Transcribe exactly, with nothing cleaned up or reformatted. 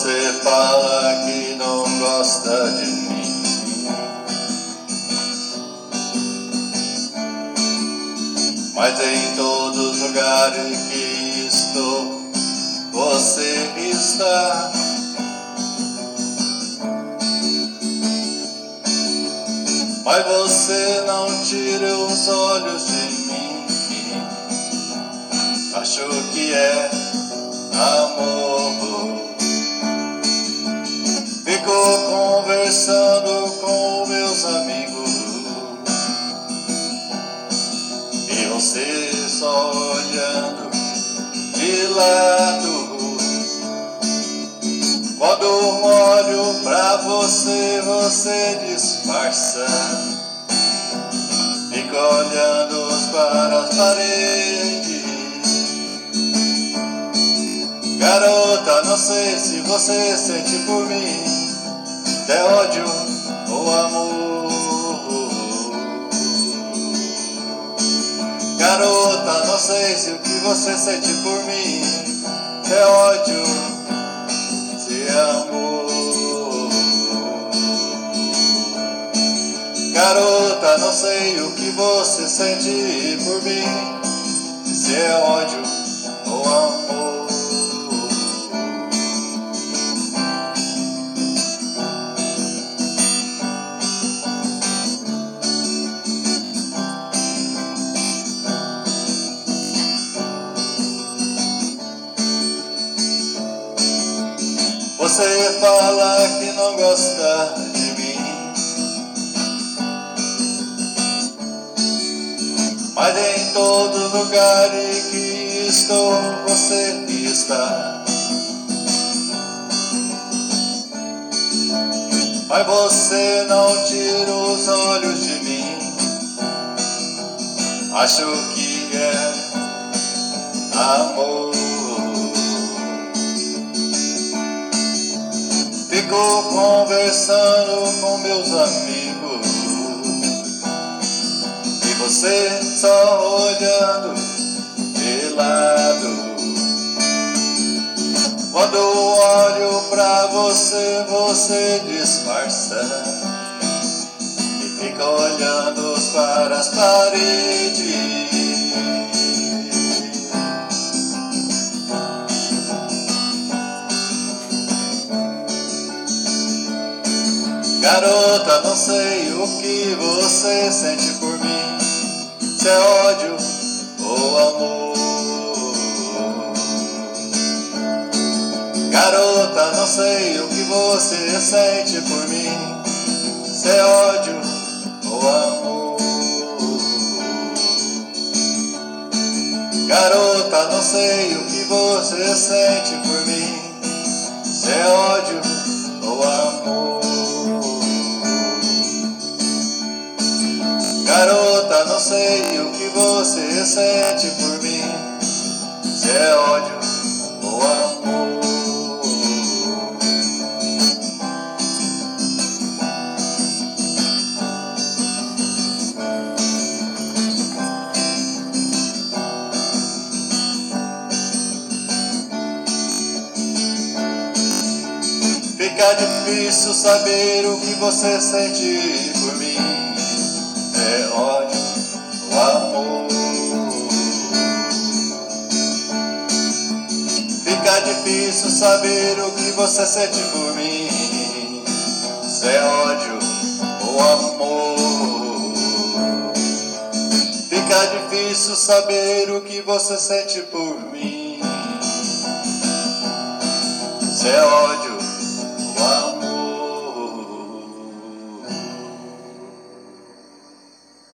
Você fala que não gosta de mim, mas em todos os lugares que estou, você está. Mas você não tira os olhos de mim. Acho que é amor. Fico conversando com meus amigos e você só olhando de lado. Quando olho pra você, você disfarça. Fico olhando para as paredes. Garota, não sei se você sente por mim é ódio ou amor. Garota, não sei se o que você sente por mim é ódio, se é amor. Garota, não sei o que você sente por mim, se é ódio ou amor. Você fala que não gosta de mim, mas em todo lugar em que estou, você está. Mas você não tira os olhos de mim. Acho que é amor. Fico conversando com meus amigos e você só olhando de lado. Quando olho pra você, você disfarça e fica olhando para as paredes. Garota, não sei o que você sente por mim, se é ódio ou amor. Garota, não sei o que você sente por mim, se é ódio ou amor. Garota, não sei o que você sente por mim, se é ódio ou amor. Garota, não sei o que você sente por mim, se é ódio ou amor. Fica difícil saber o que você sente por mim, é ódio ou amor. Fica difícil saber o que você sente por mim, se é ódio ou amor. Fica difícil saber o que você sente por mim, se é ódio